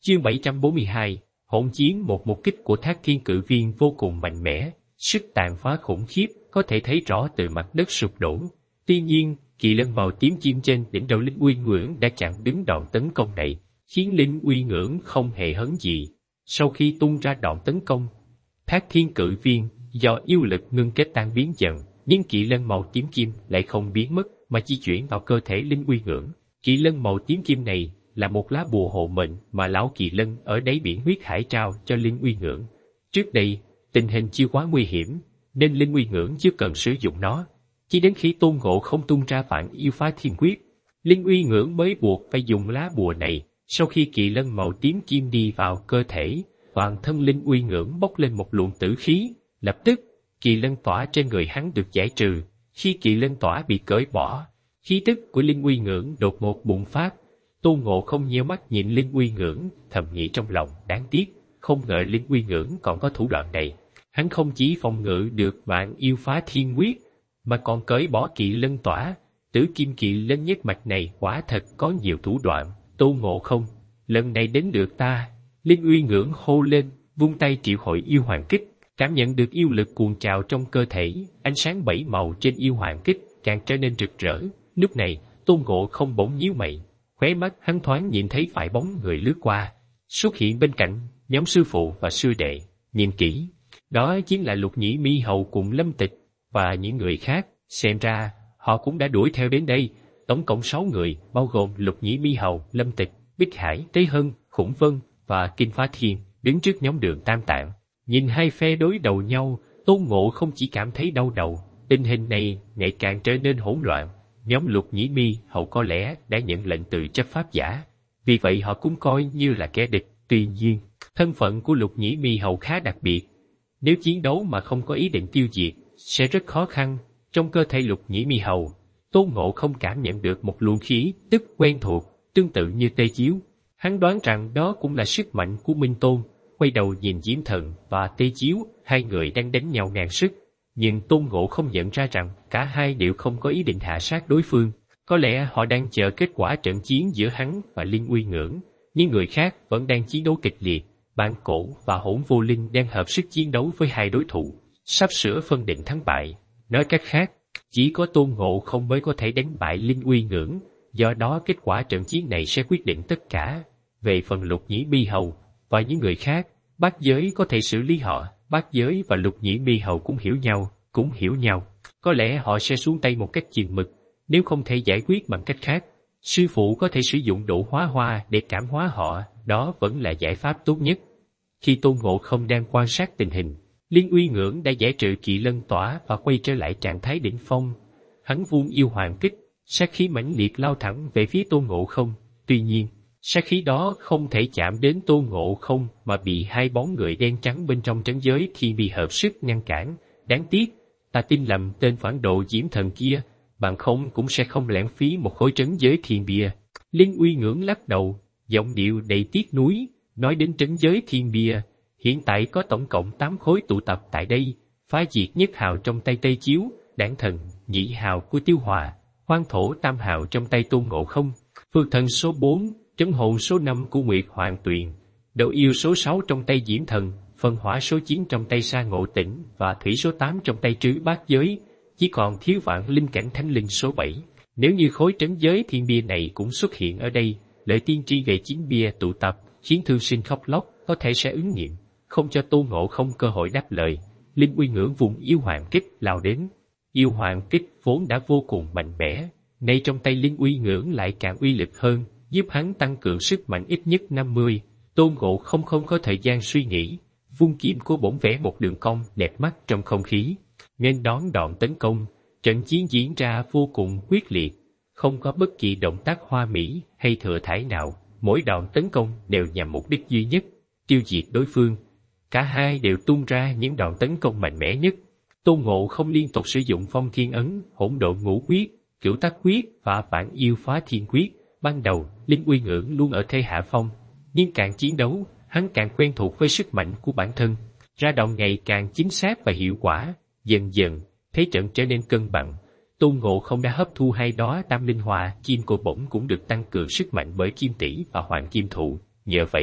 Chương 742, hỗn chiến. Một kích của Thác Thiên Cự Viên vô cùng mạnh mẽ, sức tàn phá khủng khiếp, có thể thấy rõ từ mặt đất sụp đổ. Tuy nhiên, kỳ lân màu tím chim trên đỉnh đầu Linh Uy Ngưỡng đã chặn đứng đòn tấn công này, khiến Linh Uy Ngưỡng không hề hấn gì. Sau khi tung ra đòn tấn công, Thác Thiên Cự Viên do yêu lực ngưng kết tan biến dần, nhưng kỳ lân màu tím kim lại không biến mất mà di chuyển vào cơ thể Linh Uy Ngưỡng. Kỳ lân màu tím kim này là một lá bùa hộ mệnh mà lão kỳ lân ở đáy biển huyết hải trao cho Linh Uy Ngưỡng. Trước đây, tình hình chưa quá nguy hiểm, nên Linh Uy Ngưỡng chưa cần sử dụng nó. Chỉ đến khi Tôn Ngộ không tung ra Vạn Yêu Phá Thiên Quyết, Linh Uy Ngưỡng mới buộc phải dùng lá bùa này. Sau khi kỳ lân màu tím kim đi vào cơ thể, toàn thân Linh Uy Ngưỡng bốc lên một luồng tử khí. Lập tức, kỳ lân tỏa trên người hắn được giải trừ. Khi kỳ lân tỏa bị cởi bỏ, khí tức của Linh Uy Ngưỡng đột ngột bùng phát. Tôn Ngộ không nheo mắt nhìn Linh Uy Ngưỡng, thầm nghĩ trong lòng, đáng tiếc, không ngờ Linh Uy Ngưỡng còn có thủ đoạn này. Hắn không chỉ phòng ngự được Vạn Yêu Phá Thiên Quyết, mà còn cởi bỏ kỳ lân tỏa. Tử kim kỳ lân nhất mạch này quả thật có nhiều thủ đoạn. Tôn Ngộ không, lần này đến được ta. Linh Uy Ngưỡng hô lên, vung tay triệu hồi yêu hoàng kích. Cảm nhận được yêu lực cuồn trào trong cơ thể, ánh sáng bảy màu trên yêu hoàng kích càng trở nên rực rỡ. Lúc này, Tôn Ngộ không bỗng nhíu mày, khóe mắt hắn thoáng nhìn thấy vài bóng người lướt qua, xuất hiện bên cạnh nhóm sư phụ và sư đệ. Nhìn kỹ, đó chính là Lục Nhĩ Mi Hầu cùng Lâm Tịch và những người khác. Xem ra họ cũng đã đuổi theo đến đây. Tổng cộng 6 người, bao gồm Lục Nhĩ Mi Hầu, Lâm Tịch, Bích Hải, Tế Hân, Khủng Vân và Kinh Phá Thiên, đứng trước nhóm Đường Tam Tạng. Nhìn hai phe đối đầu nhau, Tôn Ngộ không chỉ cảm thấy đau đầu. Tình hình này ngày càng trở nên hỗn loạn. Nhóm Lục Nhĩ Mi Hầu có lẽ đã nhận lệnh từ chấp pháp giả, vì vậy họ cũng coi như là kẻ địch. Tuy nhiên, thân phận của Lục Nhĩ Mi Hầu khá đặc biệt. Nếu chiến đấu mà không có ý định tiêu diệt, sẽ rất khó khăn. Trong cơ thể Lục Nhĩ Mi Hầu, Tôn Ngộ không cảm nhận được một luồng khí tức quen thuộc, tương tự như Tê Chiếu. Hắn đoán rằng đó cũng là sức mạnh của Minh Tôn. Quay đầu nhìn Diễm Thần và Tê Chiếu, hai người đang đánh nhau ngang sức. Nhưng Tôn Ngộ không nhận ra rằng cả hai đều không có ý định hạ sát đối phương. Có lẽ họ đang chờ kết quả trận chiến giữa hắn và Linh Uy Ngưỡng. Những người khác vẫn đang chiến đấu kịch liệt. Bản Cổ và Hỗn Vô Linh đang hợp sức chiến đấu với hai đối thủ, sắp sửa phân định thắng bại. Nói cách khác, chỉ có Tôn Ngộ không mới có thể đánh bại Linh Uy Ngưỡng. Do đó kết quả trận chiến này sẽ quyết định tất cả. Về phần Lục Nhĩ Mi Hầu và những người khác, Bát Giới có thể xử lý họ. Bát Giới và Lục Nhĩ Mi Hầu cũng hiểu nhau. Có lẽ họ sẽ xuống tay một cách chừng mực. Nếu không thể giải quyết bằng cách khác, sư phụ có thể sử dụng độ hóa hoa để cảm hóa họ. Đó vẫn là giải pháp tốt nhất. Khi Tôn Ngộ không đang quan sát tình hình, Linh Uy Ngưỡng đã giải trừ kỳ lân tỏa và quay trở lại trạng thái đỉnh phong. Hắn vung yêu hoàng kích, sát khí mãnh liệt lao thẳng về phía Tôn Ngộ không. Tuy nhiên, sát khí đó không thể chạm đến Tôn Ngộ không mà bị hai bóng người đen trắng bên trong trấn giới thiên bia hợp sức ngăn cản. Đáng tiếc, ta tin lầm tên phản đồ Diễm Thần kia, bằng không cũng sẽ không lãng phí một khối trấn giới thiên bia. Linh Uy Ngưỡng lắc đầu, giọng điệu đầy tiếc nuối, nói đến trấn giới thiên bia. Hiện tại có tổng cộng 8 khối tụ tập tại đây. Phá diệt nhất hào trong tay Tây Chiếu, Đản Thần, nhị hào của Tiêu Hòa, Hoang Thổ tam hào trong tay Tôn Ngộ không, Phược Thần số 4, Trấn Hồn số 5 của Nguyệt Hoàng Tuyền, Độ Yêu số 6 trong tay Diễm Thần, Phân Hỏa số 9 trong tay Sa Ngộ Tĩnh và Thủy số 8 trong tay Trứ Bát Giới. Chỉ còn thiếu Vạn Linh Cảnh Thánh Linh số 7. Nếu như khối trấn giới thiên bia này cũng xuất hiện ở đây, lời tiên tri về chiến bia tụ tập khiến thương sinh khóc lóc có thể sẽ ứng nghiệm. Không cho Tôn Ngộ không cơ hội đáp lời, Linh Uy Ngưỡng vùng yêu hoàng kích lao đến. Yêu hoàng kích vốn đã vô cùng mạnh mẽ, nay trong tay Linh Uy Ngưỡng lại càng uy lực hơn, giúp hắn tăng cường sức mạnh ít nhất 50. Tôn Ngộ không có thời gian suy nghĩ, vung kiếm của bổn vẽ một đường cong đẹp mắt trong không khí, nghênh đón đòn tấn công. Trận chiến diễn ra vô cùng quyết liệt, không có bất kỳ động tác hoa mỹ hay thừa thãi nào. Mỗi đòn tấn công đều nhằm mục đích duy nhất, tiêu diệt đối phương. Cả hai đều tung ra những đòn tấn công mạnh mẽ nhất. Tôn Ngộ không liên tục sử dụng Phong Thiên Ấn, Hỗn Độn Ngũ Quyết, Cửu Tắc Quyết và Vạn Yêu Phá Thiên Quyết. Ban đầu, Linh Uy Ngưỡng luôn ở thế hạ phong, nhưng càng chiến đấu, hắn càng quen thuộc với sức mạnh của bản thân, ra đòn ngày càng chính xác và hiệu quả. Dần dần, thế trận trở nên cân bằng. Tôn Ngộ không đã hấp thu hai đóa Tam Linh Hỏa, kim cô bổng cũng được tăng cường sức mạnh bởi Kim Tỷ và Hoàng Kim Thụ. Nhờ vậy,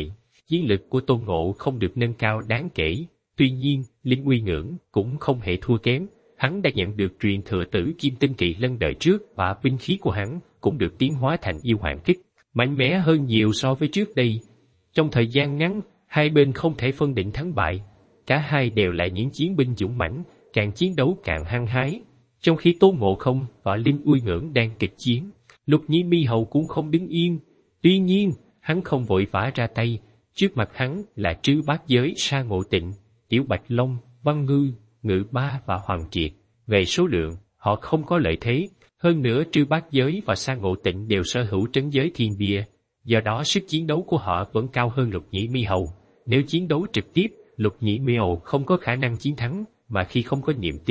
chiến lực của Tôn Ngộ không được nâng cao đáng kể. Tuy nhiên, Linh Uy Ngưỡng cũng không hề thua kém. Hắn đã nhận được truyền thừa tử Kim Tinh Kỳ Lân đời trước và binh khí của hắn cũng được tiến hóa thành yêu hoàng kích, mạnh mẽ hơn nhiều so với trước đây. Trong thời gian ngắn, hai bên không thể phân định thắng bại. Cả hai đều là những chiến binh dũng mãnh, càng chiến đấu càng hăng hái. Trong khi Tôn Ngộ không và Linh Uy Ngưỡng đang kịch chiến, Lục Nhĩ Mi Hầu cũng không đứng yên. Tuy nhiên, hắn không vội vã ra tay. Trước mặt hắn là Trư Bát Giới, Sa Ngộ Tịnh, Tiểu Bạch Long, Văn Ngư, Ngự Ba và Hoàng Triệt. Về số lượng, họ không có lợi thế. Hơn nữa Trư Bát Giới và Sa Ngộ Tịnh đều sở hữu trấn giới thiên bia. Do đó sức chiến đấu của họ vẫn cao hơn Lục Nhĩ Mi Hầu. Nếu chiến đấu trực tiếp, Lục Nhĩ Mi Hầu không có khả năng chiến thắng, mà khi không có niềm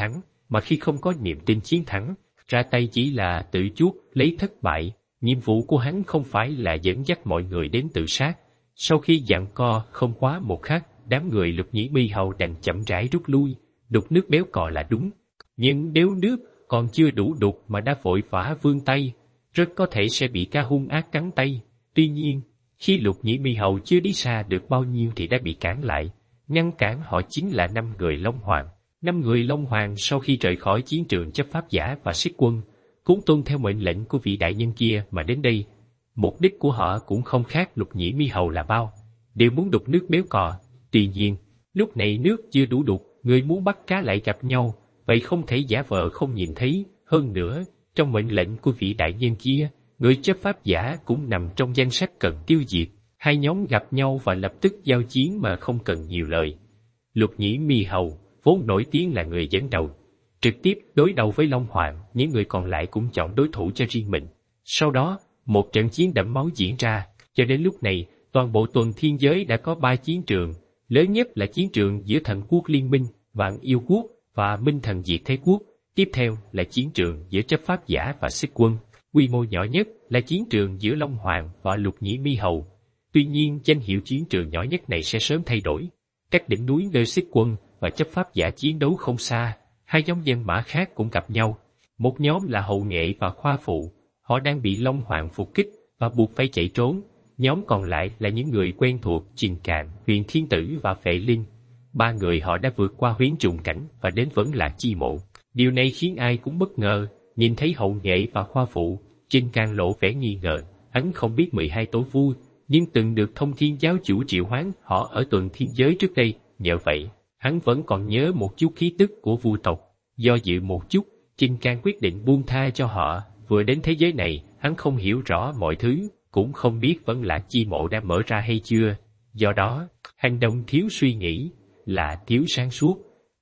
tin chiến thắng, ra tay chỉ là tự chuốc lấy thất bại. Nhiệm vụ của hắn không phải là dẫn dắt mọi người đến tự sát. Sau khi giằng co không quá một khắc, đám người Lục Nhĩ Mi Hầu đành chậm rãi rút lui. Đục nước béo cò là đúng, nhưng nếu nước còn chưa đủ đục mà đã vội vã vươn tay, rất có thể sẽ bị cá hung ác cắn tay. Tuy nhiên, khi Lục Nhĩ Mi Hầu chưa đi xa được bao nhiêu thì đã bị cản lại. Ngăn cản họ chính là 5 người Long Hoàng. 5 người Long Hoàng sau khi rời khỏi chiến trường chấp pháp giả và Xích Quân, cũng tuân theo mệnh lệnh của vị đại nhân kia mà đến đây. Mục đích của họ cũng không khác Lục Nhĩ Mi Hầu là bao, đều muốn đục nước béo cò. Tuy nhiên, lúc này nước chưa đủ đục, người muốn bắt cá lại gặp nhau, vậy không thể giả vờ không nhìn thấy. Hơn nữa, trong mệnh lệnh của vị đại nhân kia, người chấp pháp giả cũng nằm trong danh sách cần tiêu diệt. Hai nhóm gặp nhau và lập tức giao chiến mà không cần nhiều lời. Lục Nhĩ Mi Hầu vốn nổi tiếng là người dẫn đầu, trực tiếp đối đầu với Long Hoàng, những người còn lại cũng chọn đối thủ cho riêng mình. Sau đó, một trận chiến đẫm máu diễn ra, cho đến lúc này, toàn bộ tuần thiên giới đã có 3 chiến trường, lớn nhất là chiến trường giữa Thần Quốc Liên Minh, Vạn Yêu Quốc và Minh Thần Diệt Thế Quốc. Tiếp theo là chiến trường giữa chấp pháp giả và Xích Quân. Quy mô nhỏ nhất là chiến trường giữa Long Hoàng và Lục Nhĩ Mi Hầu. Tuy nhiên, danh hiệu chiến trường nhỏ nhất này sẽ sớm thay đổi. Các đỉnh núi nơi Xích Quân và chấp pháp giả chiến đấu không xa, hai nhóm dân mã khác cũng gặp nhau. Một nhóm là Hậu Nghệ và Khoa Phụ, họ đang bị Long Hoàng phục kích và buộc phải chạy trốn. Nhóm còn lại là những người quen thuộc Trình Càn, Huyền Thiên Tử và Phệ Linh. 3 người họ đã vượt qua huyễn trùng cảnh và đến Vẫn Lạc Chi Mộ. Điều này khiến ai cũng bất ngờ. Nhìn thấy Hậu Nghệ và Khoa Phụ, Trình Càn lộ vẻ nghi ngờ. Hắn không biết 12 tổ vu, nhưng từng được Thông Thiên giáo chủ triệu hoán họ ở tuần thiên giới trước đây. Nhờ vậy, hắn vẫn còn nhớ một chút khí tức của vu tộc. Do dự một chút, Trình Càn quyết định buông tha cho họ. Vừa đến thế giới này, hắn không hiểu rõ mọi thứ, cũng không biết Vẫn Lạc Chi Mộ đã mở ra hay chưa. Do đó, hành động thiếu suy nghĩ là thiếu sáng suốt.